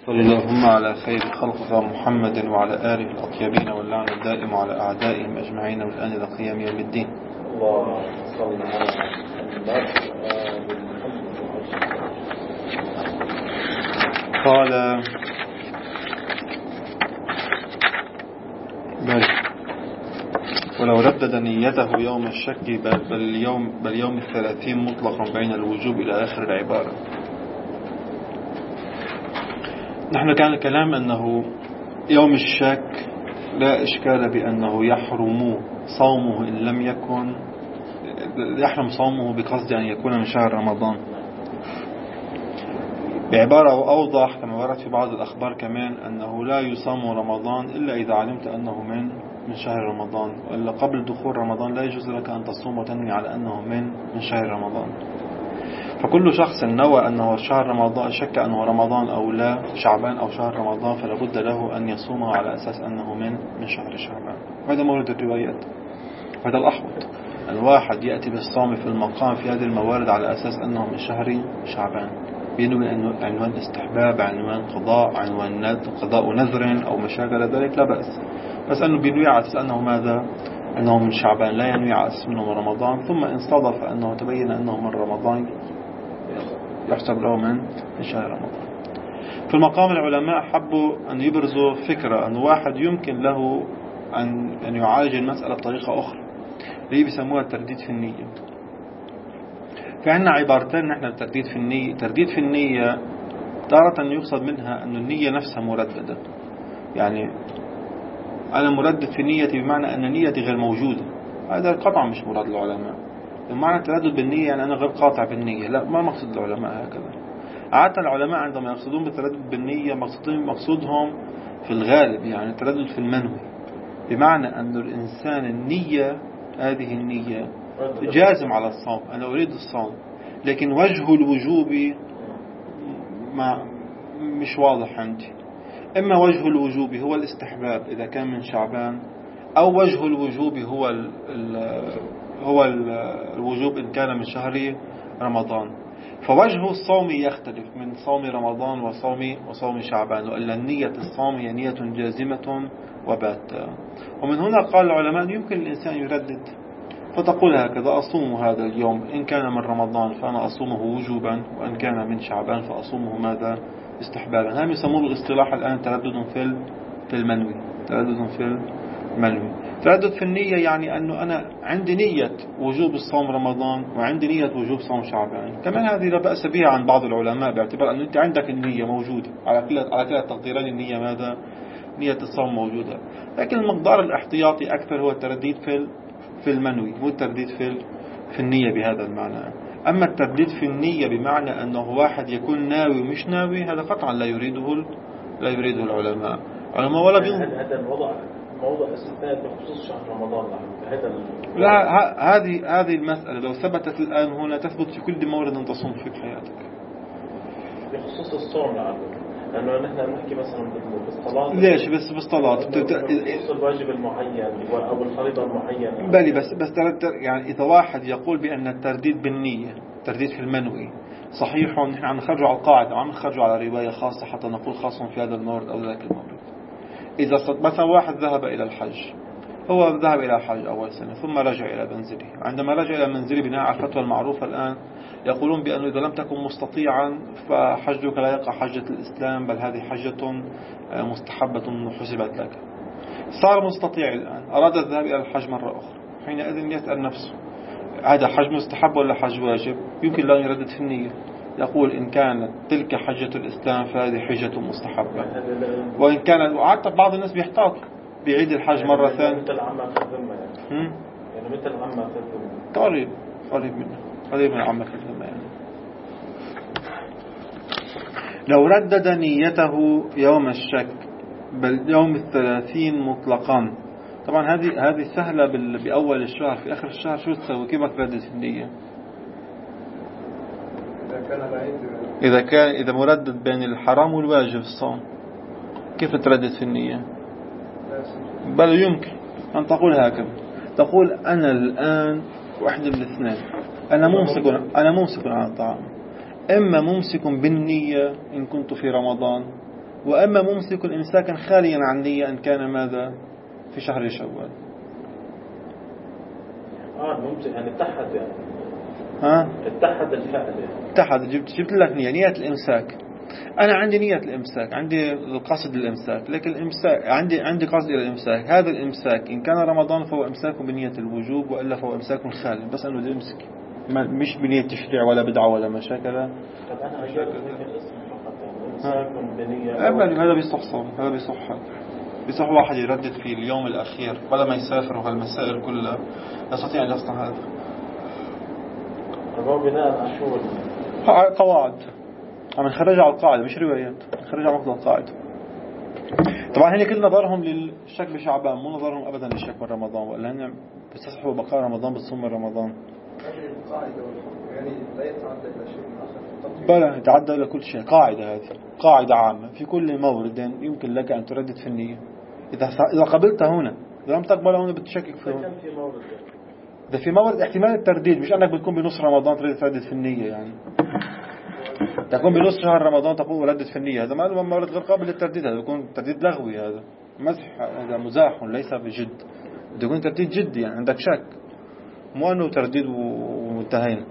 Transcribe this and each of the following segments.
صلى اللهم على خير خلقك محمد وعلى آله الأطيبين واللعن الدائم على أعدائهم أجمعين والآن إلى قيام يوم الدين. اللهم صل على محمد. قال ولو ردد نيته يوم الشك بل يوم 30 مطلقا بين الوجوب إلى آخر العبارة. نحن كان الكلام أنه يوم الشك لا إشكال بأنه يحرم صومه إن لم يكن يحرم صومه بقصد أن يكون من شهر رمضان. بعبارة أوضح كما ورد في بعض الأخبار كمان أنه لا يصام رمضان إلا إذا علمت أنه من شهر رمضان، وإلا قبل دخول رمضان لا يجوز لك أن تصوم وتنوي على أنه من شهر رمضان. فكل شخص نوى أنه شهر رمضان، شك أنه رمضان أو لا، شعبان أو شهر رمضان، فلا بد له أن يصومه على أساس أنه من شهر شعبان. وهذا مورد الروايات، وهذا الأحوط. الواحد يأتي بالصوم في المقام في هذه الموارد على أساس أنه من شهر شعبان، بينوي أنه عنوان استحباب، عنوان قضاء، عنوان قضاء نذر أو مشاكل ذلك، لا بأس. بس أنه بينوي على أساس أنه ماذا؟ أنه من شعبان، لا ينوي على أساس أنه من رمضان. ثم إن صادف أنه تبين أنه من رمضان يحسب له من شهر رمضان. في المقام العلماء حبوا أن يبرزوا فكرة أن واحد يمكن له أن يعالج المسألة بطريقة أخرى، اللي بيسموها الترديد في النية. في عنا عبارتين نحن الترديد في النية. ترديد في النية تارة يقصد منها أن النية نفسها مرددة، يعني أنا مردد في نيتي بمعنى أن نيتي غير موجودة. هذا قطعا مش مراد العلماء. بمعنى التردد بالنية يعني أنا غير قاطع بالنية، لا، ما مقصد العلماء هكذا. عادة العلماء عندما يقصدون بالتردد بالنية مقصودهم في الغالب يعني التردد في المنوي، بمعنى أن الإنسان النية، هذه النية جازم على الصوم، أنا أريد الصوم، لكن وجه الوجوب مش واضح عندي. إما وجه الوجوب هو الاستحباب إذا كان من شعبان، أو وجه الوجوب هو الوجوب إن كان من شهر رمضان. فوجه الصوم يختلف من صوم رمضان وصوم شعبان، وإلا النية الصوم هي نية جازمة وباتة. ومن هنا قال العلماء يمكن الإنسان يردد، فتقول هكذا: أصوم هذا اليوم إن كان من رمضان فأنا أصومه وجوبا، وإن كان من شعبان فأصومه ماذا؟ استحبابا. هم يسمون الاصطلاح الآن تردد في المنوي. تردد في المنوي. تردد في النية يعني أنه أنا عندي نية وجوب الصوم رمضان وعندي نية وجوب صوم شعبان. كمان هذه لا بأس بها عن بعض العلماء، باعتبار أن أنت عندك النية موجودة على كلا التقديرين. النية ماذا؟ نية الصوم موجودة، لكن المقدار الاحتياطي أكثر هو الترديد في المنوي، هو الترديد في النية بهذا المعنى. أما الترديد في النية بمعنى أنه واحد يكون ناوي ومش ناوي، هذا قطعا لا يريده العلماء ولا بينظر. هذا موضوع استثناء بخصوص شهر رمضان. لا، هذه المسألة لو ثبتت الآن هنا تثبت في كل مورد تصوم فيه بحياتك بخصوص الصوم. لأنه نحن نحكي مثلا بالصلاة. ليش بس بالصلاة؟ بخصوص الواجب المعين أو الفريضة المعينة. بلي بس يعني إذا واحد يقول بأن الترديد بالنية ترديد في المنوي صحيح، نحن عم نخرج على القاعدة وعم نخرج على رواية خاصة حتى نقول خاص في هذا المورد أو ذاك المورد. إذا مثلا واحد ذهب إلى الحج، هو ذهب إلى الحج أول سنة ثم رجع إلى منزله. عندما رجع إلى منزله بناء على الفتوى المعروفة الآن يقولون بأنه إذا لم تكن مستطيعا فحجك لا يقع حجة الإسلام، بل هذه حجة مستحبة حسبت لك. صار مستطيع الآن، أراد الذهاب إلى الحج مرة أخرى، حينئذ يسأل نفسه: هذا حج مستحب ولا حج واجب؟ يمكن لا يردد في النية، يقول إن كانت تلك حجة الإسلام فهذه حجة مستحبة. وإن كانت، وعادة بعض الناس بيحتاط بيعيد الحج مرة ثانية، مثل عمة في الذمة يعني مثل عمة في الذمة، قريب من عمة في الذمة يعني. لو ردد نيته يوم الشك بل يوم 30 مطلقا. طبعا هذه سهلة بأول الشهر. في آخر الشهر شو تسوي؟ كيف تردد في النية؟ إذا مردد بين الحرام والواجب الصوم، كيف تردد في النية؟ بل يمكن أن تقول هكذا، تقول: أنا الآن واحد من الاثنين، أنا ممسك عن الطعام، إما ممسك بالنية إن كنت في رمضان، وأما ممسك إمساكا خاليا عن نية إن كان ماذا في شهر شوال. ممسك يعني اتحد، يعني اتحد الفعل، يعني اتحد. جبت لك نية الإمساك. أنا عندي نية الإمساك، عندي القصد للإمساك، لكن الإمساك عندي قصد إلى الإمساك. هذا الإمساك إن كان رمضان فهو إمساك بنية الوجوب، وإلا فهو إمساك خالي، بس أنه يمسك مش بنية تشريع ولا بدعة ولا مشاكل. طب أنا أجاب الاسم فقط، يعني إمساك بنية هذا بيصح صوم، هذا بيصح واحد يردد في اليوم الأخير ولا ما يسافر، وهالمسائل كلها يستطيع أن يصنع هذا. طب هو بناء على شو؟ قواعد عم نخرجها على القاعدة، مش روايات، نخرجها على مقتضى القاعدة. طبعا هن كل نظرهم للشك بشعبان، مو نظرهم أبدا للشك من رمضان، ولا هن بيستصحبوا بقاء رمضان بتصوم من رمضان. يعني لا يتعدى إلى شيء آخر، بلا يتعدى إلى كل شيء. قاعدة، هذه قاعدة عامة في كل مورد يمكن لك أن تردد في النية. إذا قبلت هنا، إذا لم تقبل هنا بتشكك في هنا. ده في مورد احتمال الترديد، مش أنك بتكون بنص رمضان تردد في النية، يعني تكون بنص شهر رمضان تقول ردد في النية. هذا ما مورد غير قابل للترديد، هذا يكون ترديد لغوي، هذا مزح، هذا مزاح ليس بجد. بده يكون ترديد جدي، يعني عندك شك، مو أنه ترديد وانتهينا.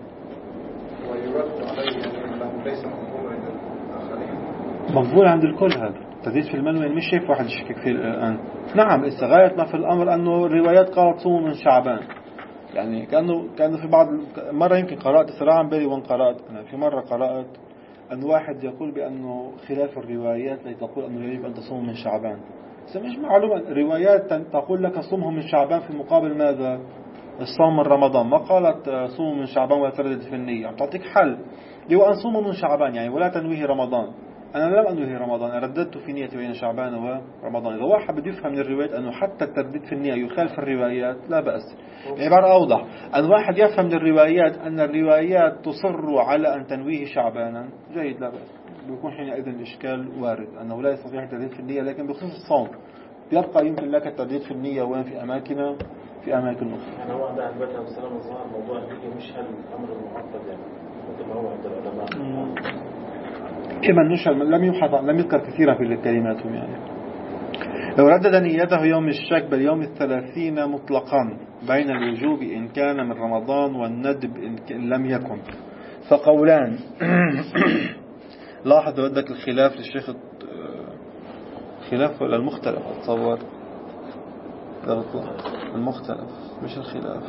ويرد عليه أنه ليس مقبولا عند الآخرين، مقبول عند الكل. هذا ترديد في المنوي مش شايف واحد يشكك فيه الآن. نعم، غاية ما في الأمر أنه الروايات قالت صوموا من شعبان، يعني كأنه في بعض مرة يمكن قرأت صراحة بالي وان قرأت أنا في مرة قرأت أن واحد يقول بأنه خلاف الروايات التي تقول أنه يجب أن تصوم من شعبان. مش معلومة، روايات تقول لك صومه من شعبان في مقابل ماذا؟ الصوم من رمضان. ما قالت صوم من شعبان ولا تردد في النية، عم تعطيك حل لو أن صوموا من شعبان يعني ولا تنويه رمضان. أنا لم أنوي رمضان، أنا رددت في نيتي بين شعبان ورمضان. إذا واحد بده يفهم من الروايات أنه حتى الترديد في النية يخالف الروايات لا بأس. عبارة أوضح، أن واحد يفهم من الروايات أن الروايات تصر على أن تنويه شعبانا، جيد، لا بأس. بيكون حينئذ الإشكال وارد أنه لا يستطيع الترديد في النية، لكن بخصوص الصوم يبقى يمكن لك الترديد في النية وين في أماكن أخرى. يعني هو عند البيت عليه السلام الظاهر موضوع النية مش هالأمر المعقد، يعني مثل ما هو عند العلماء. كما نشر لم يذكر كثيرا في كلماتهم. يعني لو ردد نيته يوم الشك بل يوم 30 مطلقا بين الوجوب إن كان من رمضان والندب إن لم يكن، فقولان. لاحظ بدك الخلاف للشيخ، خلاف ولا المختلف؟ أتصور المختلف مش الخلاف.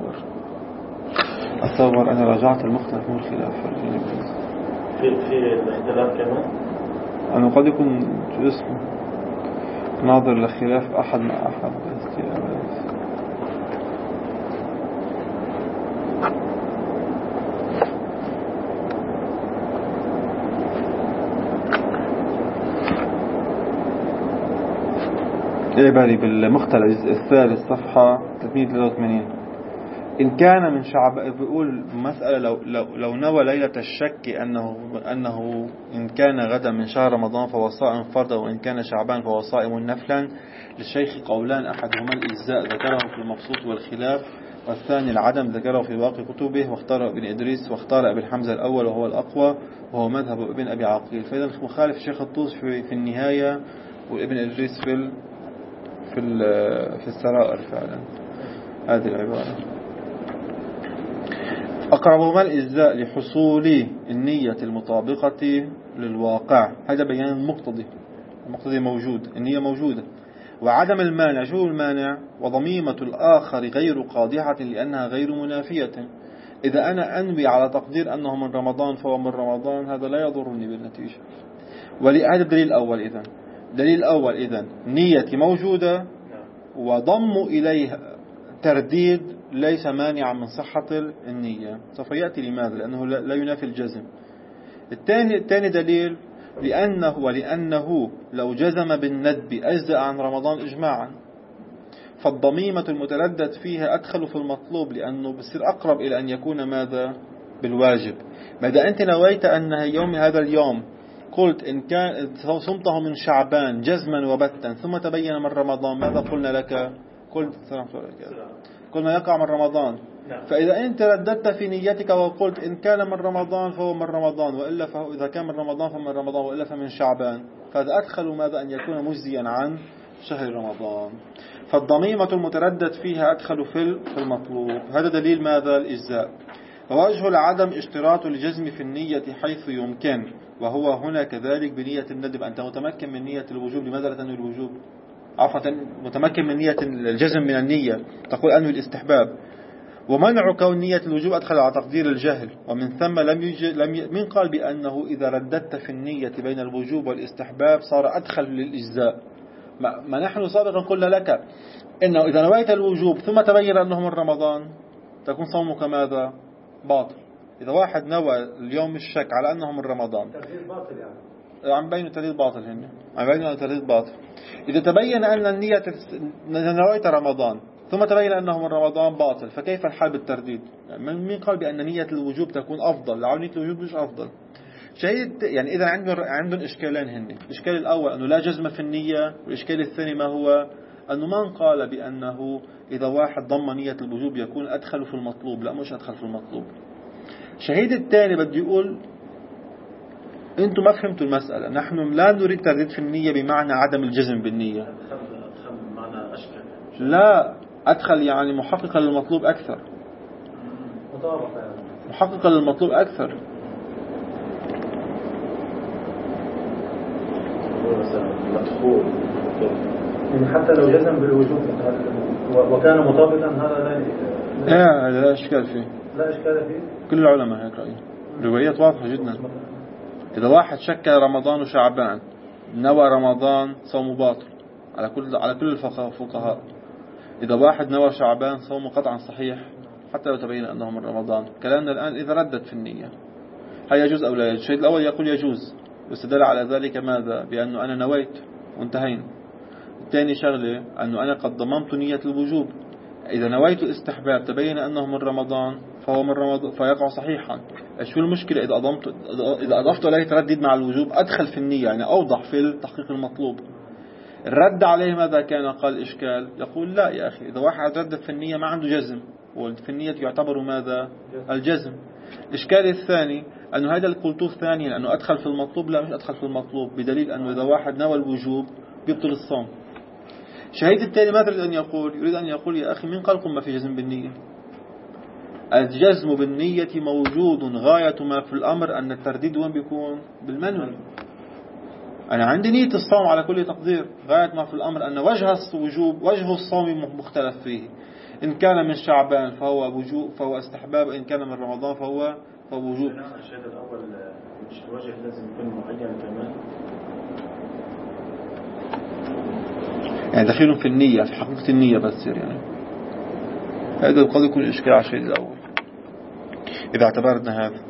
أتصور أنا رجعت المختلف مو الخلاف. في الاختلاف كمان أنا قد يكون اسمه ناظر لخلاف أحد مع أحد. بالي بالمختلف الثالث صفحة 383. إن كان من شعب بيقول مسألة لو نوى ليلة الشك أنه إن كان غدا من شهر رمضان فهو صائم فرضا، وإن كان شعبان فهو صائم نفلا. للشيخ قولان، أحدهما الإجزاء ذكره في المبسوط والخلاف، والثاني العدم ذكره في باقي كتبه، واختار ابن إدريس واختار ابن حمزة الأول وهو الأقوى وهو مذهب ابن أبي عقيل. فإذا مخالف الشيخ الطوس في النهاية وابن إدريس في السرائر فعلا. هذه العبارة أقربهما الإجزاء لحصول النية المطابقة للواقع. هذا بيان المقتضي موجود، النية موجودة. وعدم المانع، شو المانع؟ وضميمة الآخر غير قادحة لأنها غير منافية. إذا أنا أنوي على تقدير أنه من رمضان فهو من رمضان، هذا لا يضرني بالنتيجة. ولهذا الدليل الأول إذن نيتي موجودة، وضم إليها ترديد ليس مانعا من صحة النية. سوف يأتي لماذا؟ لأنه لا ينافي الجزم. الثاني دليل لأنه لو جزم بالندب أجزأ عن رمضان إجماعا، فالضميمة المتردد فيها أدخل في المطلوب، لأنه بصير أقرب إلى أن يكون ماذا؟ بالواجب. ماذا أنت نويت أن يوم هذا اليوم قلت إن كان صمته من شعبان جزما وبتا ثم تبين من رمضان، ماذا قلنا لك؟ قلنا يقع من رمضان. فإذا أنت رددت في نيتك وقلت إن كان من رمضان فهو من رمضان، وإلا إذا كان من رمضان فمن رمضان، وإلا فمن شعبان، فهذا أدخل ماذا أن يكون مجزيا عن شهر رمضان. فالضميمة المتردد فيها أدخل في المطلوب. هذا دليل ماذا؟ الإجزاء. ووجه العدم اشتراط الجزم في النية حيث يمكن، وهو هنا كذلك بنية الندب. أنت متمكن من نية الوجوب، لماذا لا تنوي الوجوب؟ عفوا، متمكن من نية الجزم من النية، تقول أنوي الاستحباب. ومنع كون نية الوجوب أدخل على تقدير الجهل، ومن ثم من قال بأنه إذا رددت في النية بين الوجوب والاستحباب صار أدخل للإجزاء. ما نحن سابقا قلنا لك إنه إذا نويت الوجوب ثم تبين أنه من رمضان تكون صومك ماذا؟ باطل. إذا واحد نوى اليوم الشك على أنه من رمضان، ترديد باطل عم بين ترديد باطل، هن عم بين ترديد باطل. إذا تبين أن النية نويت رمضان ثم تبين أنه من رمضان باطل، فكيف الحال بالترديد؟ من قال بأن نية الوجوب تكون أفضل؟ لعل نية الوجوب مش أفضل. شهيد يعني إذا عندهم إشكالين هن. الإشكال الأول أنه لا جزم في النية، والإشكال الثاني ما هو؟ أنه من قال بأنه إذا واحد ضم نية الوجوب يكون أدخل في المطلوب. لا، مش أدخل في المطلوب. شهيد الثاني بدي يقول أنتم ما فهمتوا المسألة. نحن لا نريد ترديد في النية بمعنى عدم الجزم بالنية. أدخل معنى أشكال. لا، أدخل يعني محققا للمطلوب أكثر. مطابقة يعني. محققا للمطلوب أكثر. مدخول يعني حتى لو جزم بالوجوب وكان مطابقا هذا لا إشكال فيه. لا إشكال فيه. كل العلماء هيك رأيهم. روايات واضحة جدا. إذا واحد شك رمضان وشعبان نوى رمضان صوم باطل على كل الفقهاء. إذا واحد نوى شعبان صوم قطعا صحيح حتى لو تبين أنه من رمضان. كلامنا الآن إذا ردت في النية هل يجوز أو لا يجوز؟ الشيء الأول يقول يجوز، واستدل على ذلك ماذا؟ بأنه أنا نويت وانتهينا. الثاني شغلة أنه أنا قد ضممت نية الوجوب. إذا نويت استحباب تبين أنه من رمضان فهو من رمضان فيقع صحيحا. شو المشكلة إذا أضفت إليه تردد مع الوجوب؟ أدخل في النية، يعني أوضح في التحقيق المطلوب. الرد عليه ماذا كان؟ قال إشكال. يقول لا يا أخي، إذا واحد ردد في النية ما عنده جزم، وفي النية يعتبر ماذا؟ الجزم. الإشكال الثاني أنه هذا القلتوه ثانيا أنه أدخل في المطلوب. لا، مش أدخل في المطلوب، بدليل أنه إذا واحد نوى الوجوب بيبطل الصوم. شهيد التالي ماذا يريد أن يقول؟ يريد أن يقول يا أخي من قالكم ما في جزم بالنية؟ الجزم بالنية موجود. غاية ما في الأمر أن الترديد وين بيكون؟ بالمنوي. أنا عندي نية الصوم على كل تقدير. غاية ما في الأمر أن وجه الصوم مختلف فيه. إن كان من شعبان فهو وجوب، فهو استحباب. إن كان من رمضان فهو وجوب. الشهادة الأول مش الوجه لازم يكون معين كمان، يعني دخيلهم في النية، في حقيقة النية بس يعني. هذا قد يكون الإشكال على الشيء الأول إذا اعتبرنا هذا.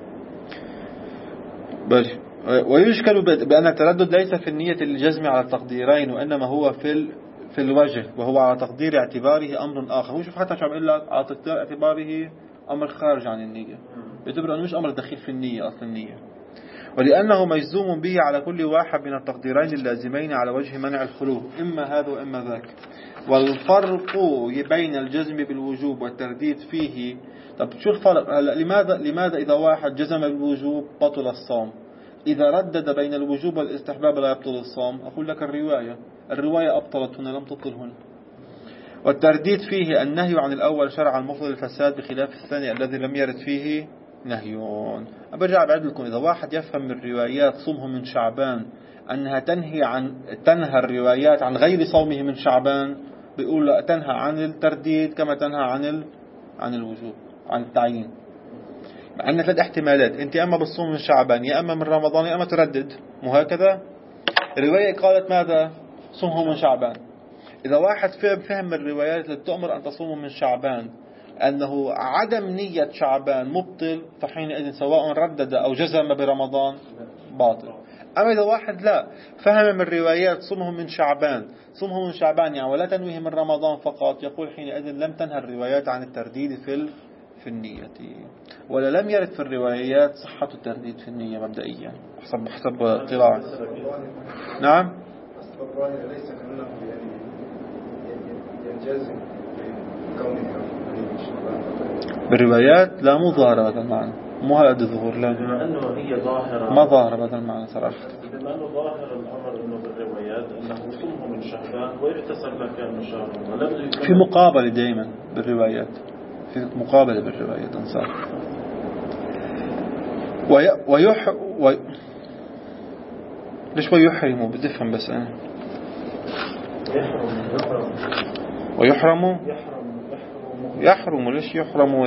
بل ويشكل بأن التردد ليس في النية الجزم على التقديرين، وإنما هو في الوجه، وهو على تقدير اعتباره أمر آخر. هو شوف حتى شو عم يقول لك على تقدير اعتباره أمر خارج عن النية، يعتبر أنه مش أمر دخيل في النية أصل النية. ولأنه مجزوم به على كل واحد من التقديرين اللازمين على وجه منع الخلو، إما هذا وإما ذاك. والفرق بين الجزم بالوجوب والترديد فيه. طب شو الفرق؟ لماذا إذا واحد جزم بالوجوب بطل الصوم، إذا ردد بين الوجوب والاستحباب لا يبطل الصوم؟ أقول لك الرواية أبطلت هنا، لم تبطل هنا. والترديد فيه النهي عن الأول شرعا المفضل الفساد، بخلاف الثاني الذي لم يرد فيه نهيون. برجع بعد لكم، إذا واحد يفهم من الروايات صومه من شعبان أنها تنهى الروايات عن غير صومه من شعبان، بيقول لا، تنهى عن الترديد كما تنهى عن الوجوب، عن التعيين. مع أن ثلاث احتمالات، أنت أما بالصوم من شعبان يا أما من رمضان يا أما تردد، مو هكذا؟ الرواية قالت ماذا؟ صومه من شعبان. إذا واحد فهم من الروايات التي تؤمر أن تصوم من شعبان أنه عدم نية شعبان مبطل، فحينئذ سواء ردد أو جزم برمضان باطل. أما إذا واحد لا فهم من الروايات صومه من شعبان يعني ولا تنويه من رمضان فقط، يقول حينئذ لم تنهى الروايات عن الترديد في النية، ولا لم يرد في الروايات صحة الترديد في النية مبدئيا حسب اطلاع. نعم. ليس كأنه ينجزم بكونه بالروايات لا، مو ظاهر هذا المعنى. مو هذا الظهور لا بما أنه هي ظاهرة ما ظاهر بهذا المعنى صراحة. بما أنه ظاهر الأمر أنه بالروايات أنه صمه من شعبان ويحتسب لك أنه شهر رمضان في مقابلة دائما بالروايات، في مقابلة بالروايات أنصار ليش ويحرموا بتفهم بس أنا يحرموا ليش يحرموا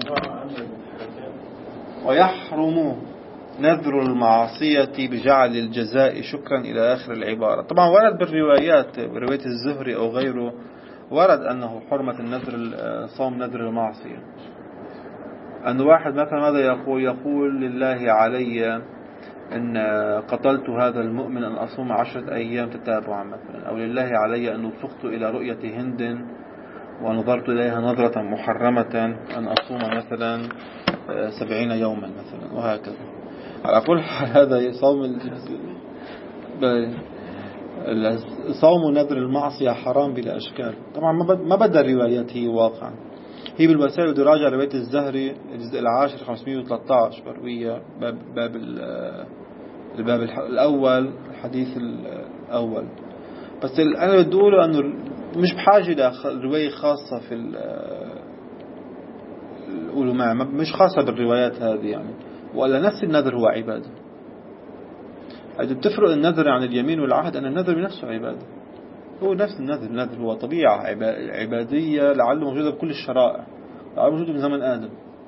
ويحرم نذر المعصية بجعل الجزاء شكرا إلى آخر العبارة. طبعا ورد بالروايات برواية الزهري أو غيره ورد أنه حرمة النذر صوم نذر المعصية، أن واحد مثلا ماذا يقول لله علي إن قتلت هذا المؤمن أن أصوم 10 أيام تتابعا مثلا، أو لله علي أن وفقت إلى رؤية هند ونظرت إليها نظرة محرمة أن أصوم مثلا 70 يوما مثلا، وهكذا. على كل حال هذا صوم نذر المعصية حرام بلا أشكال. طبعا ما بدأ الروايات هي واقعا، هي بالوسائل ودي راجع رواية الزهري الجزء 10 513 بروية الباب الأول الحديث الأول. بس أنا بدي أقوله أنه مش بحاجة إلى رواية خاصة في قولوا معي مش خاصة بالروايات هذه يعني، ولا نفس النذر هو عبادة. إذا بتفرق النذر عن اليمين والعهد أن النذر بنفسه عبادة، هو نفس النذر هو طبيعة عبادية لعله موجودة بكل الشرائع، لعله موجودة من زمن آدم.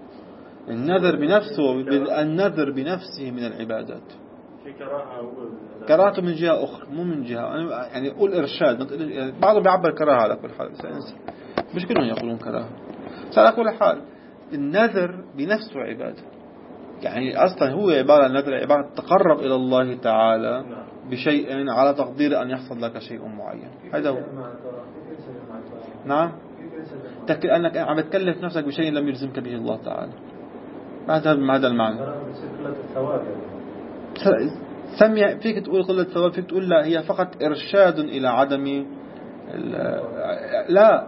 النذر بنفسه من العبادات. في كراهته من جهة أخرى مو من جهة يعني أقول إرشاد، بعضهم بيعبر كراهة على كل حال مش كلهم يقولون كراهة. على كل حال النذر بنفسه عبادة، يعني أصلا هو عبارة النذر عبارة تقرب إلى الله تعالى بشيء على تقدير أن يحصل لك شيء معين. هذا هو. نعم أنك عم تكلف نفسك بشيء لم يلزمك به الله تعالى، هذا المعنى. سمي فيك تقول قلة ثواب، فيك تقول لا هي فقط إرشاد إلى عدم لا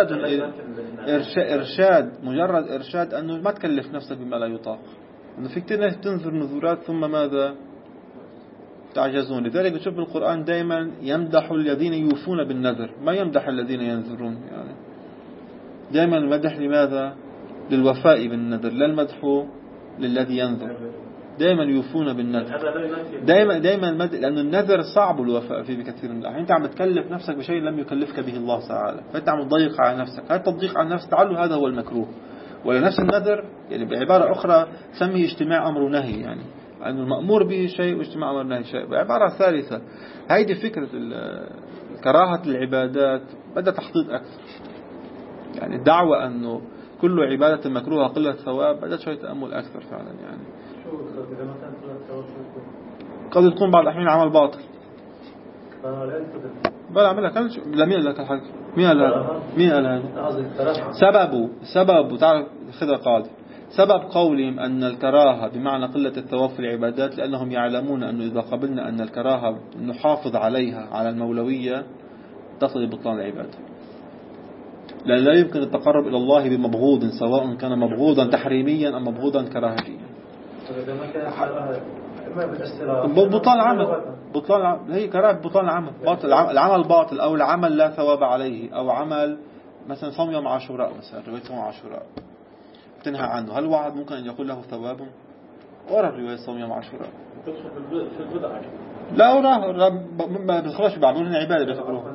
إرشاد مجرد إرشاد أنه ما تكلف نفسك بما لا يطاق، أنه فيك تنذر نذورات ثم ماذا تعجزون. لذلك بتشوف بالقرآن دائما يمدح الذين يوفون بالنذر ما يمدح الذين ينذرون، يعني دائما المدح لماذا؟ للوفاء بالنذر، لا المدح للذي ينذر. دائما يوفون بالنذر دائما لأن النذر صعب الوفاء فيه بكثير من الأحيان. أنت عم تكلف نفسك بشيء لم يكلفك به الله تعالى، فأنت عم تضيق على نفسك. هذا التضييق على النفس تعالوا هذا هو المكروه. ولنفس النذر يعني بعبارة أخرى سميه اجتماع أمر ونهي، يعني أنه المأمور به شيء واجتماع أمر ونهي شيء. بعبارة ثالثة هيدي فكرة كراهة العبادات بدأ تحقيق أكثر، يعني الدعوة أنه كل عبادة مكروهة قلة ثواب بدأت شوية تأمل أكثر فعلا. يعني قد تكون بعض الأحيان عمل باطل. بلا عملها كان لا مين لك الحق مين قال هذا سبب تعرف خذها قاضي. سبب قولهم أن الكراهة بمعنى قلة الثواب في العبادات لأنهم يعلمون أنه إذا قبلنا أن الكراهة نحافظ عليها على المولوية تصل بطلان العبادة، لأن لا يمكن التقرب إلى الله بمبغوض سواء كان مبغوضا تحريميا أم مبغوضا كراهيا. بطلان العمل هي كراهة بطلان العمل باطل، العمل باطل أو العمل لا ثواب عليه، أو عمل مثلا صوم يوم عاشوراء مثلا رواية صوم عاشوراء تنهى عنه، هل واحد ممكن أن يقول له ثواب؟ ورا رواية صوم يوم عاشوراء في البدعة لا ورا ما بيدخلوش بعملون عبادة بيعتبروها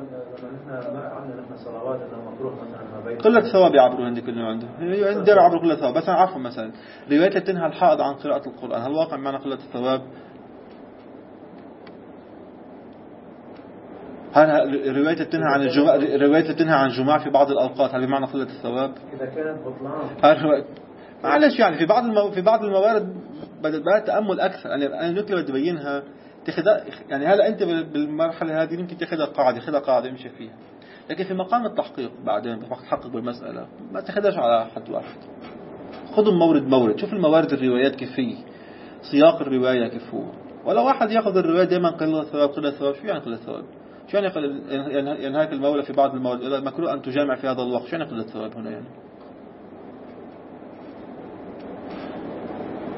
قلة ثواب يعبرون عندي كلهم عنده يعبروا قلة ثواب. بس أنا عارفهم مثلا رواية تنهى الحائض عن قراءة القرآن، هل واقع معنى قلة الثواب؟ هل رواية تنهى عن الجماع في بعض الأوقات هل بمعنى قلة الثواب؟ إذا كانت بطلان معلش يعني في بعض الموارد بدأت تأمل أكثر. أنا النقطة بدي بينها يعني هلا أنت بالمرحلة هذه يمكن تاخذها قاعدة يمشي فيها، لكن في مقام التحقيق بعدين بتحقق بالمسألة ما تاخذهاش على حد واحد. خذوا مورد شوف الموارد الروايات كيف فيه سياق الرواية كيف هو، ولا واحد يأخذ الرواية دائما قلة ثواب. شو يعني قلة ثواب؟ شو يعني ينهاك المولى في بعض الموارد إذا مكروه أن تجامع في هذا الوقت؟ شو يعني قلة ثواب هنا يعني؟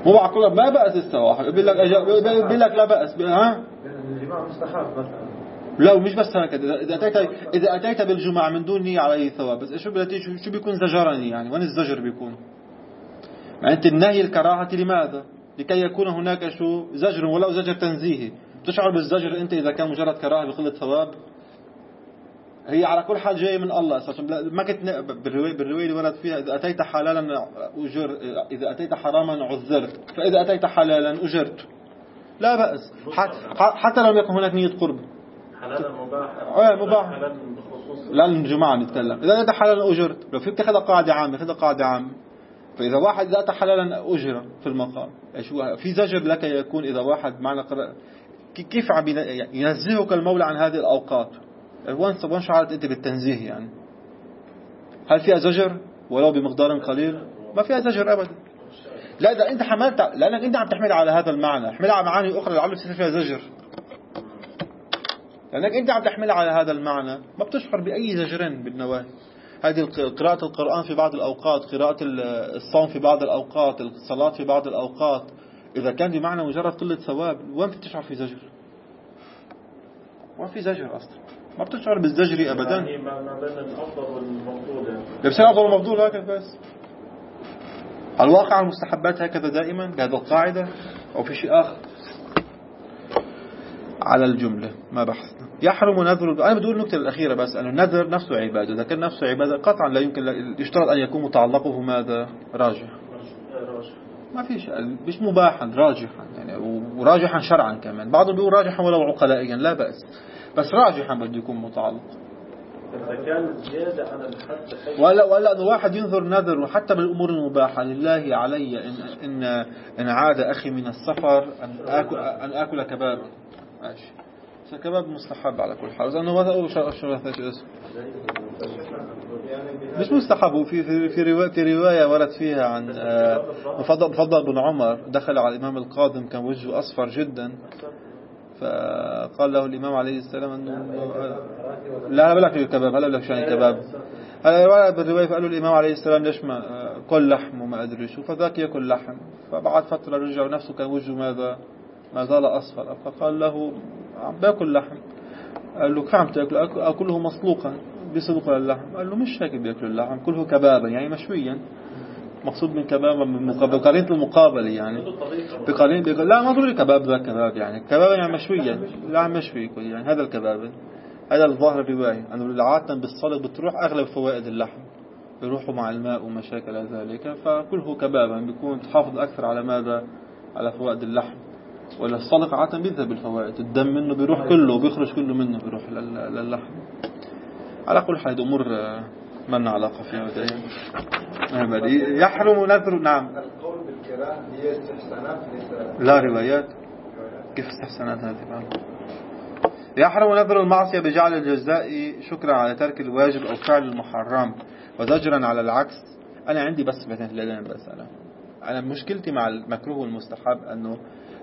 مو معقول ما بأس السواحل بيقول لك لا بأس ها الجماع مستحب مثلا. لا مش بس هكذا. إذا أتيت بالجمعة من دون نية عليه ثواب. بس شو بيكون زجرني يعني؟ وين الزجر بيكون؟ معنى النهي الكراهة لماذا؟ لكي يكون هناك شو زجر ولو زجر تنزيهي. تشعر بالزجر أنت إذا كان مجرد كراهة بقلة ثواب؟ هي على كل حال جاية من الله أساسا. ما كنت بالرواية اللي ورد فيها إذا أتيت حلالا أجر، إذا أتيت حراما عذرت، فإذا أتيت حلالا أجرت. لا بأس حتى لو يكن هناك نية قرب. حلالا مباح. مباح. حلالا بخصوص. لا الجماعة نتكلم. إذا أتى حلالا أجرت، لو في بتاخذ قاعدة عامة خذ قاعدة عامة. فإذا واحد إذا أتى حلالا أجر في المقام، في زجر لك يكون إذا واحد معنا كيف عم ينزهك المولى عن هذه الأوقات؟ وين شعرت أنت بالتنزيه يعني؟ هل فيها زجر ولو بمقدار قليل؟ ما فيها زجر أبدا. لا إذا أنت حملت، لأنك أنت عم تحمل على هذا المعنى، احمل على معاني أخرى لعله يصير فيها زجر. لأنك أنت عم تحمل على هذا المعنى ما بتشعر بأي زجرين بالنواهي. هذه قراءة القرآن في بعض الأوقات، قراءة الصوم في بعض الأوقات، الصلاة في بعض الأوقات، إذا كان بمعنى مجرد قلة ثواب وين بتشعر في زجر؟ وين في زجر أصلا؟ ما بتشعر بالزجر أبدا. يعني ما بين الأفضل والمفضول يعني. بصير أفضل والمفضول هكذا بس. الواقع المستحبات هكذا دائما بهذه القاعدة أو في شيء آخر؟ على الجملة ما بحثنا. يحرم نذر. أنا بدي أقول النكتة الأخيرة بس، أن النذر نفسه عبادة. إذا كان نفسه عبادة قطعا لا يمكن يشترط أن يكون متعلقه ماذا؟ راجح. ما في شيء مش مباحا، راجحا يعني، وراجحا شرعا كمان. بعضهم بيقول راجحا ولو عقلائيا لا بأس، بس راجحا بده يكون متعلق. إذا كان زيادة عن الحد ولا أن واحد ينذر نذر وحتى بالأمور المباحة، لله علي إن عاد أخي من السفر أن آكل كبابا. ماشي، كباب مستحب على كل حال، لأنه ما أقول مش مستحب. في رواية ورد فيها عن مفضل بن عمر دخل على الإمام القادم كان وجهه أصفر جدا، فقال له الإمام عليه السلام أنه لا بلك الكباب. هلا بلك شان كباب. هلا بالرواية فقالوا الإمام عليه السلام ليش ما كل لحم وما أدري شو، فذاك يأكل لحم. فبعد فترة رجع نفسه كان وجهه ماذا؟ ما زال أصفر. فقال له عم باكل لحم. قال له كيف عم تأكل؟ أكله مسلوقا بيسلق اللحم. قال له مش هيك بيأكل اللحم، كله كبابا يعني مشويا. مقصود من كبابا بقرينة المقابلة يعني بقرينة لا ما ضروري كباب ذا كباب يعني كبابا يعني مشويا، لا مشوي يعني هذا الكباب. هذا الظاهر الرواية أنه عادة بالصلب بتروح أغلب فوائد اللحم بيروحوا مع الماء ومشاكل ذلك، فكله كبابا بيكون تحافظ أكثر على ماذا؟ على فوائد اللحم. ولا الصلق عادة بيذهب بالفوائد، الدم منه بيروح كله بيخرج كله منه بيروح للحم. على كل حال أمور ما لنا علاقة فيها دائما. يحرم نذر. نعم. القول بالكراهة هي استحسانات لا روايات. كيف استحسانات هذه؟ يحرم نذر المعصية بجعل الجزاء شكرا على ترك الواجب أو فعل المحرم وزجرا على العكس. أنا عندي بس مثلا بس أنا مشكلتي مع المكروه والمستحب أنه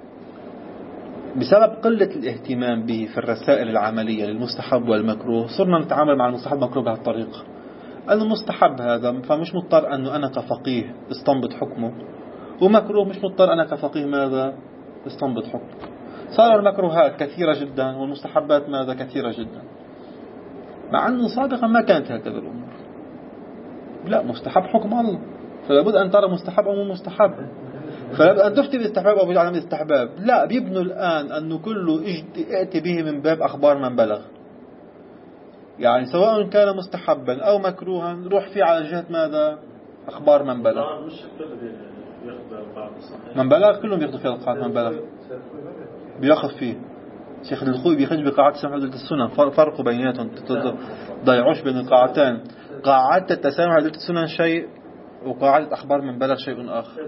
بسبب قلة الاهتمام به في الرسائل العملية للمستحب والمكروه صرنا نتعامل مع المستحب والمكروه بهالطريقة. المستحب هذا فمش مضطر أنه أنا كفقيه استنبط حكمه، ومكروه مش مضطر أنا كفقيه ماذا استنبط حكمه. صار المكروهات كثيرة جدا والمستحبات ماذا كثيرة جدا، مع أنه سابقا ما كانت هكذا الأمور. لا، مستحب حكم الله، فلابد أن ترى مستحب أو مو مستحب، فلابد أن تفتي باستحباب أو بعدم الاستحباب. لا، بيبنوا الآن أنه كله ائتي به من باب أخبار من بلغ، يعني سواء كان مستحبا أو مكروها روح فيه على جهة ماذا؟ أخبار من بلغ. مش الكل بياخذ القاعدة صحيح. من بلغ كلهم بياخذوا فيها القاعدة من بلغ بياخذ فيه. شيخ الخوي بيخرج بقاعدة سماح عدلة السنن، فرق بيناتهم، ضيعوش بين القاعدتين. قاعدة التسامح عدلة السنن شيء وقاعدة أخبار من بلغ شيء آخر.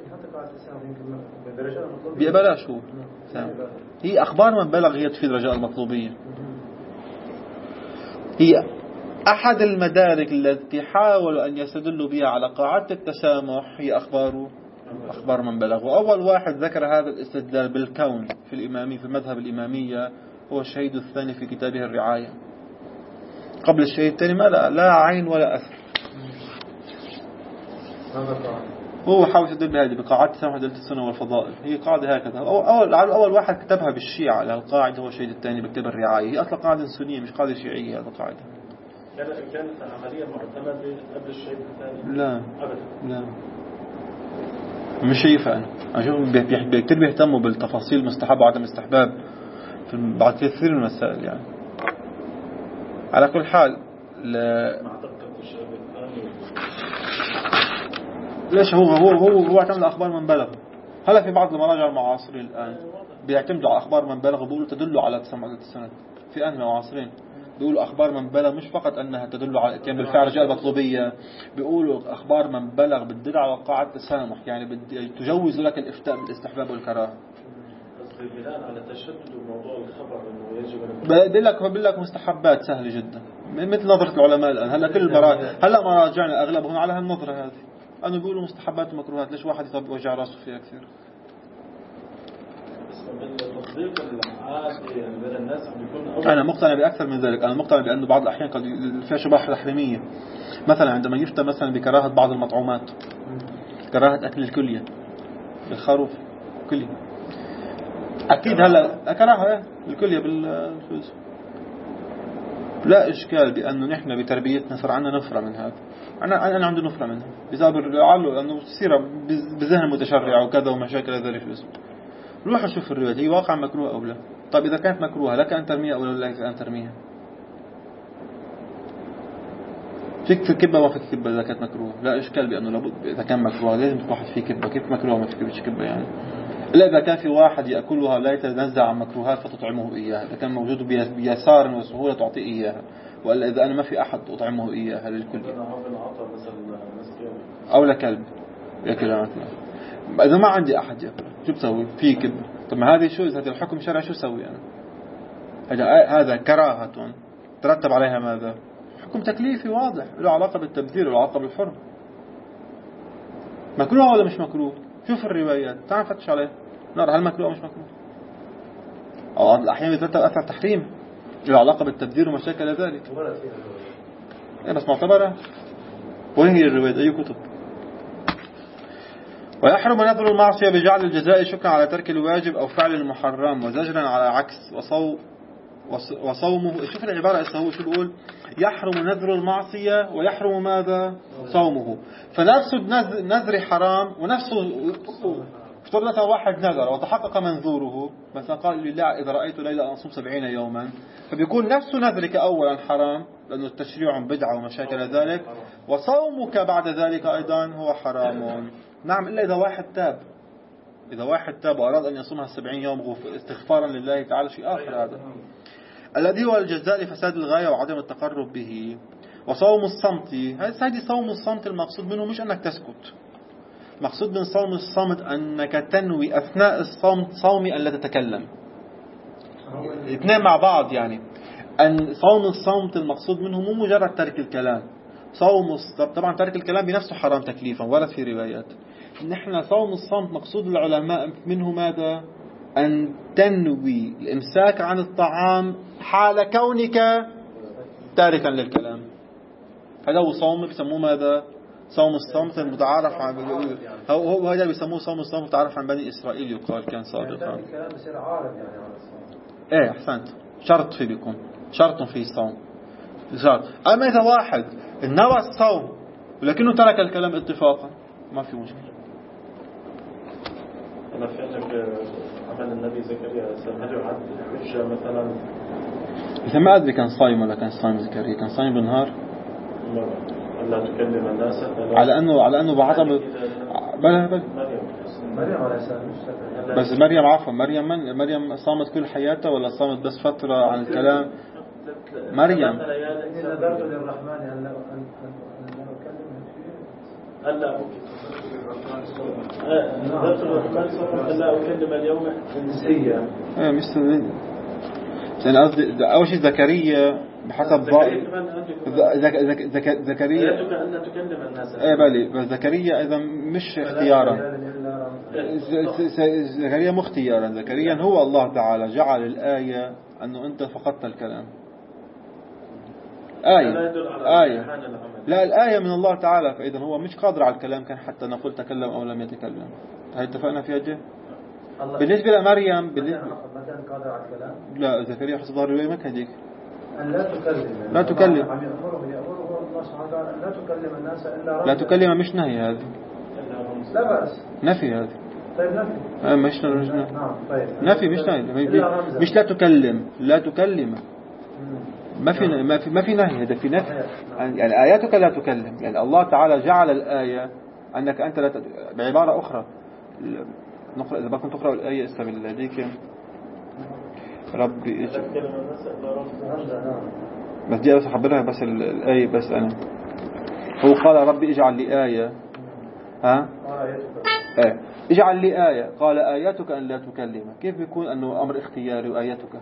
بيقبلاش هو. هي أخبار من بلغ هي تفيد رجاء المطلوبية، هي أحد المدارك التي حاولوا أن يستدلوا بها على قاعدة التسامح، هي أخبار من بلغ. وأول واحد ذكر هذا الاستدلال بالكون في الإمامي في المذهب الإمامية هو الشهيد الثاني في كتابه الرعاية. قبل الشهيد الثاني ما لا عين ولا أثر. هو حاول يدل بهذه بقاعدة تسامح دلة السنة والفضائل، هي قاعدة هكذا. أول واحد كتبها بالشيعة للقاعدة هو الشهيد الثاني بكتب الرعاية، هي أصلا قاعدة سنية مش قاعدة شيعية. هذا قاعدة كانت عملية معتمدة قبل الشهيد الثاني؟ لا أبدا. لا مش شايفها أنا أشوف كتير بيهتموا بالتفاصيل المستحب وعدم الاستحباب بعد كثير من المسائل يعني. على كل حال مع دقة الشهيد الثاني. ليش هو اعتمد على أخبار من بلغ. هلا في بعض المراجع المعاصرين الآن بيعتمدوا على أخبار من بلغ وبيقولوا تدل على تسمع السند. في أهل معاصرين بيقولوا أخبار من بلغ مش فقط أنها تدل على الاتيان بالفعل رجاء المطلوبية، بيقولوا أخبار من بلغ بتدل على قاعدة التسامح، يعني تجوز لك الإفتاء بالاستحباب والكراهة. بناء على تشدد موضوع الخبر انه يجب ان بقول لك مستحبات سهلة جدا مثل نظرة العلماء الآن. هلا كل هلا مراجعنا أغلبهم على هالنظرة هذه، أنه بيقولوا مستحبات ومكروهات. ليش واحد يطبق وجع راسه فيها كثير؟ التصديق العادي يعني بين الناس بيكون أنا مقتنع بأكثر من ذلك. أنا مقتنع بأنه بعض الأحيان قد فيها شبهة تحريمية، مثلا عندما يفتى مثلا بكراهة بعض المطعومات، كراهة أكل الكلية بالخروف كلية، أكيد هلا كراهة الكلية بالفلوس، لا إشكال بأنه نحن بتربيتنا صار عندنا نفرة من هذا. أنا عندي نفرة منها بسبب لعله أنه تصير بذهن متشرع وكذا ومشاكل ذلك الاسم. روح أشوف الرواية هي واقع مكروه أو لا. طيب إذا كانت مكروهة لك أن ترميها أو لا لك أن ترميها؟ فيك في كبة ما فيك كبة إذا كانت مكروهة، لا إشكال بأنه لابد إذا كان مكروه لازم تكون واحد فيه كبة. كيف مكروه ما فيك كبة يعني؟ إلا إذا كان في واحد يأكلها لا يتنزع عن مكروهات فتطعمه إياها، إذا كان موجود بيسار وسهولة تعطيه إياها، وإلا إذا أنا ما في أحد أطعمه إياها للكل أو لكلب يأكلها مثلا. إذا ما عندي أحد يأكلها شو بسوي؟ في كبة. طب ما هذه شو إذا هذا الحكم شرعي شو سوي أنا؟ هذا كراهة ترتب عليها ماذا؟ حكم تكليفي واضح له علاقة بالتبذير وله علاقة بالحرم. مكروه ولا مش مكروه؟ شوف الروايات تعال فتش عليه نرى هل مكروه أو مش مكروه. أو الأحيان يترتب أثر تحريم له علاقة بالتبذير ومشاكل ذلك. بس معتبرة. وين هي الروايات؟ أي كتب؟ ويحرم نذر المعصية بجعل الجزاء شكرا على ترك الواجب أو فعل المحرم وزجرا على عكس وصومه. شوف العبارة هو شو بيقول؟ يحرم نذر المعصية ويحرم ماذا؟ صومه. فنفس النذر حرام ونفسه افترض مثلا واحد نذر وتحقق منذوره، مثلا قال لله إذا رأيت ليلة أصوم 70 يوما، فبيكون نفس نذرك أولا حرام لأنه التشريع بدعة ومشاكل ذلك، وصومك بعد ذلك أيضا هو حرام. نعم إلا إذا واحد تاب. إذا واحد تاب وأراد أن يصومها 70 يوم استغفارا لله تعالى شيء آخر. هذا الذي هو الجزاء لفساد الغاية وعدم التقرب به. وصوم الصمت، هذا صوم الصمت المقصود منه مش أنك تسكت. مقصود من صوم الصمت أنك تنوي أثناء صومي أن لا تتكلم. اثنين مع بعض يعني. أن صوم الصمت المقصود منه مو مجرد ترك الكلام. طبعا ترك الكلام بنفسه حرام تكليفا ورد في روايات. نحن صوم الصمت مقصود العلماء منه ماذا؟ أن تنوي الإمساك عن الطعام حال كونك تاركا للكلام. هذا هو صوم بيسموه ماذا؟ صوم الصمت المتعارف عن هو هذا بيسموه صوم الصمت المتعارف عن بني إسرائيل يقال كان سابقا. الكلام بصير عارض يعني على الصوم. إيه أحسنت. شرط فيه بيكون شرط فيه الصوم شرط. أما إذا واحد نوى الصوم ولكنه ترك الكلام اتفاقا ما في مشكلة. أنا في عندك عمل النبي زكريا هل يعد حجة مثلا؟ إذا ما أدري كان صايم ولا كان صايم زكريا، كان صايم بالنهار؟ لا تكلم الناس على أنه بعضهم بلا مريم على أساس بس مريم عفوا مريم صامت كل حياتها ولا صامت بس فترة عن الكلام؟ مريم نذرت للرحمن أن لا ألا نذرت للرحمن صوما ألا أكلم اليوم إنسيا. إيه مش يعني قصدي أول شيء زكريا بحسب زكريا ألا تكلم الناس. إيه بالي بس زكريا إذا مش اختيارا. زكريا مو اختيارا. زكريا هو الله تعالى جعل الآية أنه أنت فقدت الكلام. آية. لا، الآية من الله تعالى، فإذا هو مش قادر على الكلام كان حتى نقول تكلم أو لم يتكلم. هل اتفقنا في هذه؟ بالنسبة لمريم ما كان قادر على الكلام. لا، زكريا حسب الرواية ما كان هيك. أن لا تكلم. لا تكلم. عم يأمره الله سبحانه وتعالى أن لا تكلم الناس إلا رجلا. لا تكلم مش نهي هذه. لا بأس. نفي هذه. طيب نفي. مش نفي. نعم طيب. نفي مش نهي. مش لا تكلم، لا تكلم. ما في نهي، هذا في نفي. يعني آياتك لا تكلم، يعني الله تعالى جعل الآية أنك أنت لا بعبارة أخرى. نقرأ إذا كنت تقرأ الآية استبل ذيك ربي بس دي بس أخبرها بس الآية بس أنا. هو قال ربي اجعل لي آية. ها؟ اجعل لي آية. قال آياتك أن لا تكلم. كيف بيكون أنه أمر اختياري وآياتك؟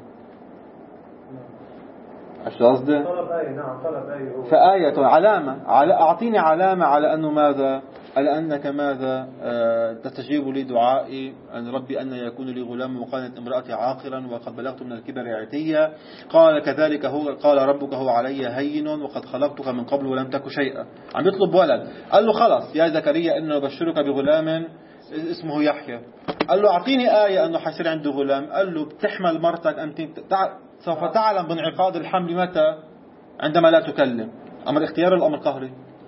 ايش قصده؟ طلب آية. نعم طلب آية. فآية علامة أعطيني علامة على أنه ماذا؟ على أنك ماذا تستجيب لي دعائي أن ربي أن يكون لي غلام وقالت امرأتي عاقرا وقد بلغت من الكبر عتيا. قال كذلك هو قال ربك هو علي هين وقد خلقتك من قبل ولم تك شيئا. عم يطلب ولد. قال له خلص يا زكريا إنه بشرك بغلام اسمه يحيى. قال له أعطيني آية أنه حيصير عنده غلام. قال له بتحمل مرتك أنت سوف تعلم بانعقاد الحمل متى؟ عندما لا تكلم. أمر اختياري ولا أمر قهري؟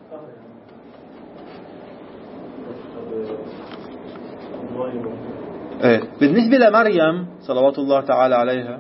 بالنسبة لمريم صلوات الله تعالى عليها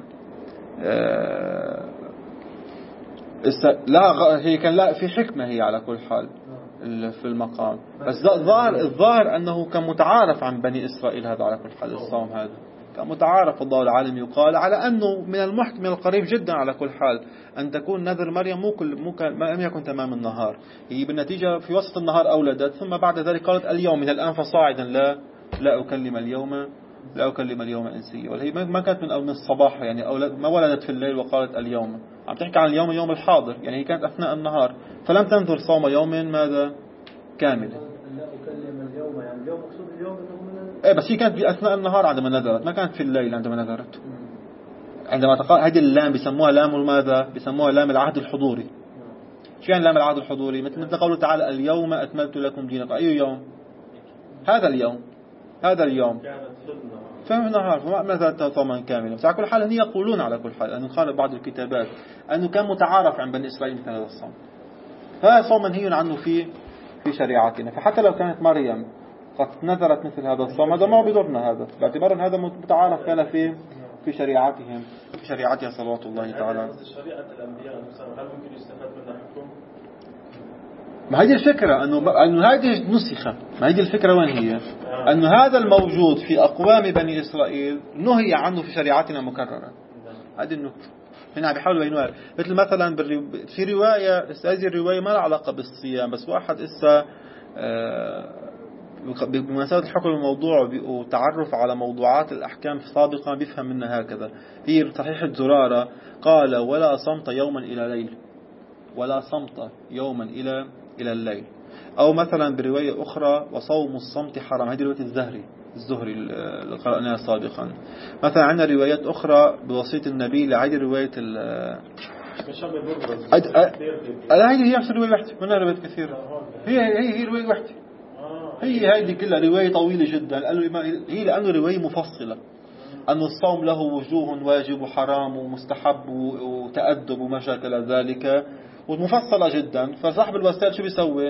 لا هي كان لا في حكمة هي على كل حال في المقام. بس الظاهر أنه كان متعارف عن بني إسرائيل هذا على كل حال. الصوم هذا كان متعارف الله العالم يقال على أنه من المحكم من القريب جدا على كل حال أن تكون نذر مريم ما يكون تمام النهار. هي بالنتيجة في وسط النهار أولدت ثم بعد ذلك قالت اليوم من الآن فصاعدا لا أكلم اليوم إنسيا. وهي ما كانت من الصباح يعني ما ولدت في الليل وقالت اليوم. عم تحكي عن اليوم يوم الحاضر يعني هي كانت أثناء النهار فلم تنذر صوم يوم ماذا كامل. لا أكلم اليوم يعني اليوم مقصود اليوم بس هي كانت بأثناء النهار عندما نذرت ما كانت في الليل عندما نذرت. عندما تقال هذه اللام بيسموها لام ماذا؟ بيسموها لام العهد الحضوري. شو يعني لام العهد الحضوري؟ مثل قوله تعالى اليوم أكملت لكم دينكم. أي يوم؟ هذا اليوم فهم النهار فما نذرت صوما كاملا. بس على كل حال هم يقولون على كل حال أنه قال بعض الكتابات أنه كان متعارف عن بني إسرائيل مثل هذا الصوم. فهذا صوم منهي عنه في شريعتنا. فحتى لو كانت مريم قد نذرت مثل هذا الصوم هذا ما بيضرنا هذا باعتبار أن هذا متعارف كان في شريعتهم في شريعتها صلوات الله تعالى. شريعة الأنبياء هل ممكن يستفاد منها حكم؟ ما هذه الفكرة أنه هذه نسخة. ما هذه الفكرة وين هي؟ أنه هذا الموجود في أقوام بني إسرائيل نهي عنه في شريعتنا مكررا. هذه النقطة هنا بيحاولوا يبينوها. مثل مثلا في رواية هذه الرواية ما لها علاقة بالصيام بس واحد بمناسبة الحكم الموضوع وتعرف على موضوعات الأحكام سابقا بيفهم منها هكذا. هي صحيحة زرارة قال ولا صمت يوما إلى ليل ولا صمت يوما إلى الليل. أو مثلا برواية أخرى وصوم الصمت حرام. هذه رواية الزهري اللي قرأناها سابقا. مثلا عندنا روايات أخرى بوصية النبي لعيد رواية هذه هي نفس الرواية واحدة منها روايات كثيرة. هي رواية واحدة. هذه كلها رواية طويلة جدا. هي لأنه رواية مفصلة أن الصوم له وجوه واجب وحرام ومستحب وتأدب وما شاكل ذلك ومفصلة جدا. فصاحب الوسائل شو بيسوي؟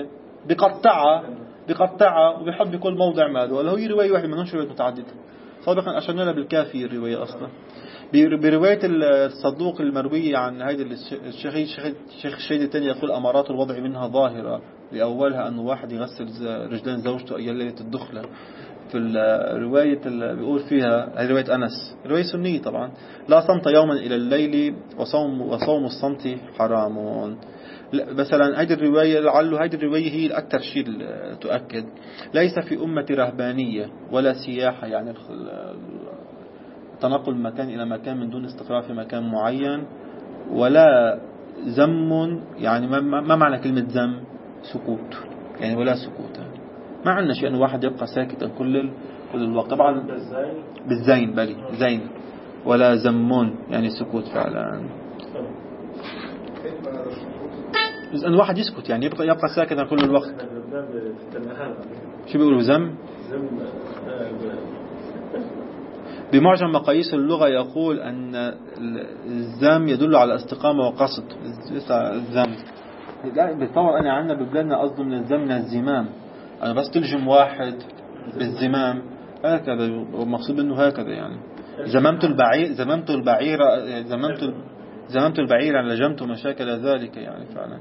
بقطعها وبيحب بكل موضع ماله. ولا هي رواية واحدة منهمش رواية متعددة. سابقا أشرنا لها بالكافي الرواية أصلا. برواية الصدوق المروية عن هذا الشيخ الشهيد الثاني يقول أمارات الوضع منها ظاهرة. لأولها أنه واحد يغسل رجلين زوجته أي ليلة الدخلة. في الرواية اللي بيقول فيها هي رواية أنس رواية سنية طبعا لا صمت يوما إلى الليل وصوم الصمت حرام. مثلا هذه الرواية لعله هذه الرواية هي الأكثر شيء تؤكد ليس في أمة رهبانية ولا سياحة يعني تنقل من مكان إلى مكان من دون استقرار في مكان معين ولا زم. يعني ما معنى كلمة زم؟ سكوت يعني ولا سكوت. ما عندنا شيء أنه واحد يبقى ساكتا كل الوقت. طبعا بالزين زين ولا زمون يعني سكوت فعلا. الحكمة هذا السكوت؟ أن الواحد يسكت يعني يبقى ساكتا كل الوقت. شو بيقولوا ذم؟ بمعجم مقاييس اللغة يقول أن الذم يدل على استقامة وقصد. الذم لا بتصور أنا عندنا ببلادنا قصده من الذم من الزمام. أنا بس تلجم واحد بالزمام هكذا ومقصود إنه هكذا يعني زممت البعير يعني لجمت مشاكل ذلك يعني فعلا.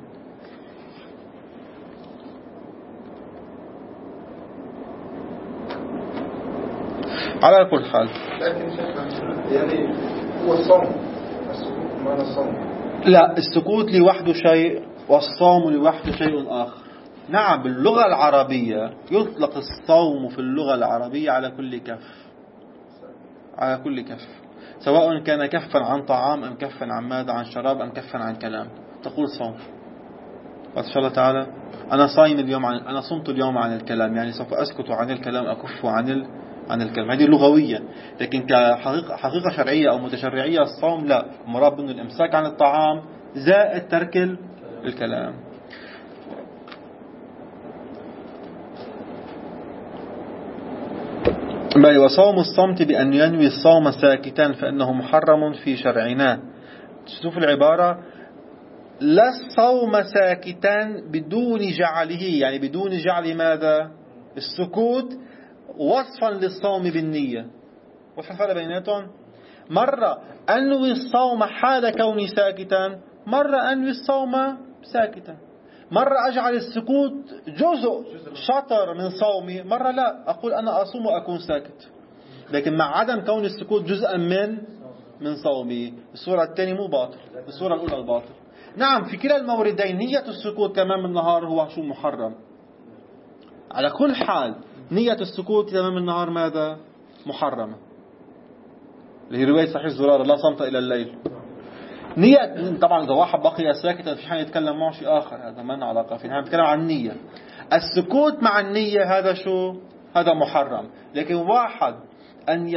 على كل حال لكن شيخنا يعني هو الصوم، السكوت معنى الصوم. لا السكوت لوحده شيء والصوم لوحده شيء آخر. نعم باللغة العربية يطلق الصوم في اللغة العربية على كل كف، على كل كف، سواء كان كفا عن طعام أم كفا عن ماذا، عن شراب أم كفا عن كلام، تقول صوم. وإن شاء الله تعالى أنا صايم اليوم أنا صمت اليوم عن الكلام، يعني سوف أسكت عن الكلام، أكف عن الكلام. هذه لغوية، لكن كحقيقة شرعية أو متشرعية الصوم لا، مراد منه الإمساك عن الطعام زائد ترك الكلام. بل وصوم الصمت بأن ينوي الصوم ساكتا فإنه محرم في شرعنا. شوف العبارة، لا الصوم ساكتا بدون جعله، يعني بدون جعل ماذا؟ السكوت وصفا للصوم بالنية. وش الفرق بيناتهم؟ مرة أنوي الصوم حال كوني ساكتا، مرة أنوي الصوم ساكتا. مرة أجعل السكوت جزء شطر من صومي، مرة لا أقول أنا أصوم وأكون ساكت، لكن مع عدم كون السكوت جزءا من صومي. الصورة الثانية مو باطل، الصورة الأولى الباطل. نعم في كلا الموردين نية السكوت تمام النهار هو شو محرم. على كل حال نية السكوت تمام النهار ماذا؟ محرمة. اللي هي رواية صحيح زرارة لا صمت إلى الليل. نية طبعا إذا واحد بقي ساكتا في حين يتكلم معه شيء آخر، هذا ما له علاقة فيه. نحن نتكلم عن النية. السكوت مع النية هذا شو؟ هذا محرم. لكن واحد أن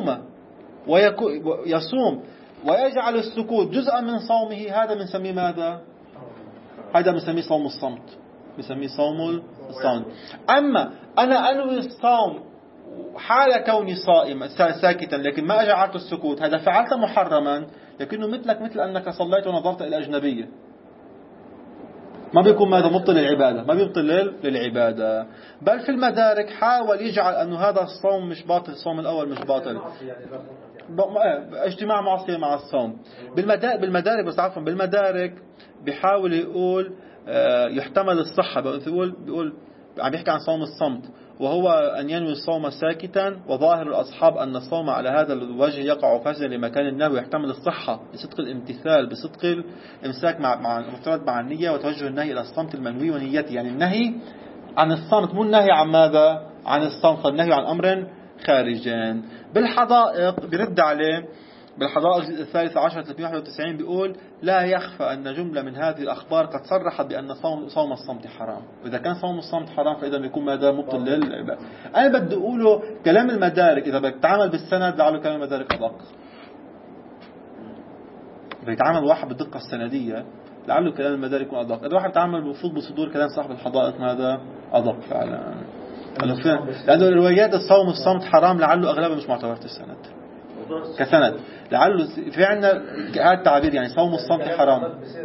يصوم ويجعل السكوت جزءا من صومه، هذا بنسميه ماذا؟ هذا بنسميه صوم الصمت، بنسميه صوم الصمت. أما أنا أنوي الصوم حال كوني صائما ساكتا لكن ما جعلت السكوت، هذا فعلت محرما، لكنه مثل أنك صليت ونظرت إلى أجنبية. ما بيكون ماذا؟ مبطل للعبادة، ما بيبطل للعبادة. بل في المدارك حاول يجعل أنه هذا الصوم مش باطل، الصوم الأول مش باطل، اجتماع معصية مع الصوم. بالمدارك بس عفوا بالمدارك بيحاول يقول يحتمل الصحة، بيقول عم يحكي عن صوم الصمت، وهو أن ينوي الصوم ساكتا، وظاهر الأصحاب أن الصوم على هذا الوجه يقع فجأة لمكان النوي، يحتمل الصحة بصدق الامتثال، بصدق الامساك مع المفترض مع النية، وتوجه النهي إلى الصمت المنوي ونيته. يعني النهي عن الصمت مو النهي عن ماذا؟ عن الصمت، النهي عن أمر خارجين. بالحدائق برد عليه، بالحدائق الثالثة عشر 391 بيقول لا يخفى أن جملة من هذه الأخبار قد صرحت بأن صوم الصمت حرام، وإذا كان صوم الصمت حرام فإذا يكون ماذا؟ مبطل للعبادة. أنا بدي أقوله كلام المدارك إذا بدك تعامل بالسند لعله كلام المدارك أدق، إذا يتعامل واحد بالدقة السندية لعله كلام المدارك يكون أدق. إذا واحد تعامل بفضل بصدور كلام صاحب الحدائق ماذا؟ أدق فعلا. لأنه الروايات الصوم الصمت حرام لعله أغلبها مش معتبرة السند كسند، لعله في عندنا هذا التعبير يعني صوم الصمت حرام.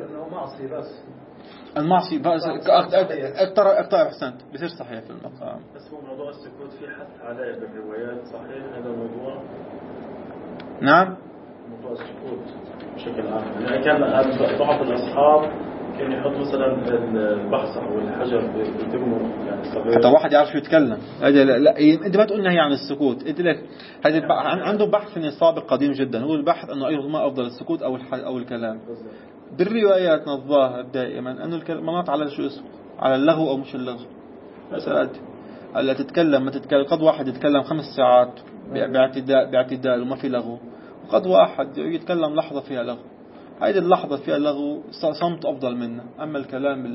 المعصية بس اقترب أحسنت بصير صحيح في المقام. بس هو موضوع السكوت في حث عليه بالروايات، صحيح هذا الموضوع؟ نعم موضوع السكوت بشكل عام، يعني كان بعض الأصحاب كان يحط مثلا البحث أو الحجر بتمر يعني صغير حتى واحد يعرف شو يتكلم. هذا لا أنت ما تقول نهي عن السكوت، أنت لك هذا عنده بحث سابق قديم جدا، هو البحث أنه أيهما أفضل السكوت أو الكلام. بالروايات الظاهر دائما أنه المناط على شو اسمه، على اللغو أو مش اللغو. مسألة هلا تتكلم ما تتكلم، قد واحد يتكلم 5 ساعات باعتدال وما في لغو، وقد واحد يتكلم لحظة فيها لغو. هذه اللحظة فيها لغو صمت أفضل منه. أما الكلام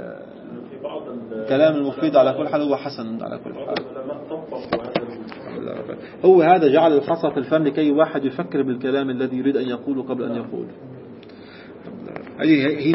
المفيد على كل حال هو حسن على كل حال. هو هذا جعل الخاصة في الفن لكي واحد يفكر بالكلام الذي يريد أن يقوله قبل أن يقول. هذه